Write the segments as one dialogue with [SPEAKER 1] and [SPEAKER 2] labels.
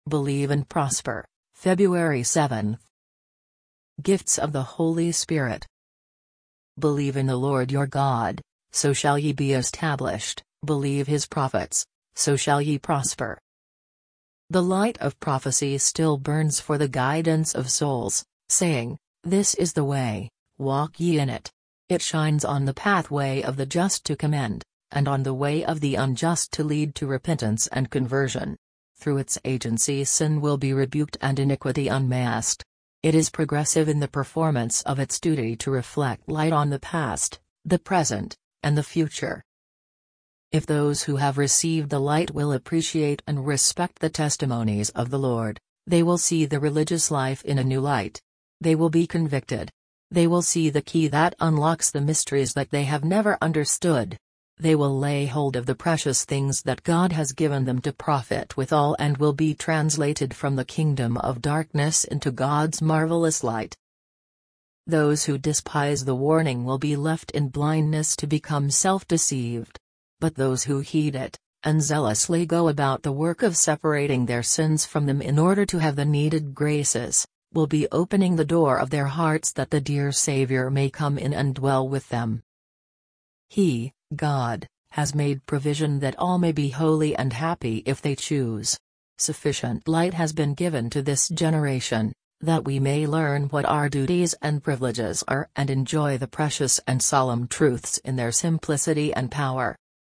[SPEAKER 1] Believe and prosper. February 7th. Gifts of the Holy Spirit. Believe in the Lord your God, so shall ye be established, believe his prophets, so shall ye prosper. The light of prophecy still burns for the guidance of souls, saying, This is the way, walk ye in it. It shines on the pathway of the just to commend, and on the way of the unjust to lead to repentance and conversion. Through its agency sin will be rebuked and iniquity unmasked. It is progressive in the performance of its duty to reflect light on the past, the present, and the future. If those who have received the light will appreciate and respect the testimonies of the Lord, they will see the religious life in a new light. They will be convicted. They will see the key that unlocks the mysteries that they have never understood. They will lay hold of the precious things that God has given them to profit withal and will be translated from the kingdom of darkness into God's marvelous light. Those who despise the warning will be left in blindness to become self-deceived. But those who heed it, and zealously go about the work of separating their sins from them in order to have the needed graces, will be opening the door of their hearts that the dear Savior may come in and dwell with them. He, God, has made provision that all may be holy and happy if they choose. Sufficient light has been given to this generation, that we may learn what our duties and privileges are and enjoy the precious and solemn truths in their simplicity and power.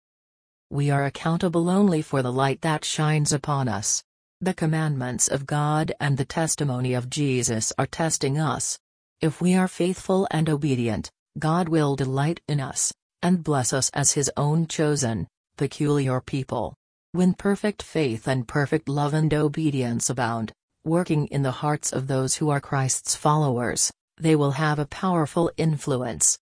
[SPEAKER 1] We are accountable only for the light that shines upon us. The commandments of God and the testimony of Jesus are testing us. If we are faithful and obedient, God will delight in us, and bless us as his own chosen, peculiar people. When perfect faith and perfect love and obedience abound, working in the hearts of those who are Christ's followers, they will have a powerful influence,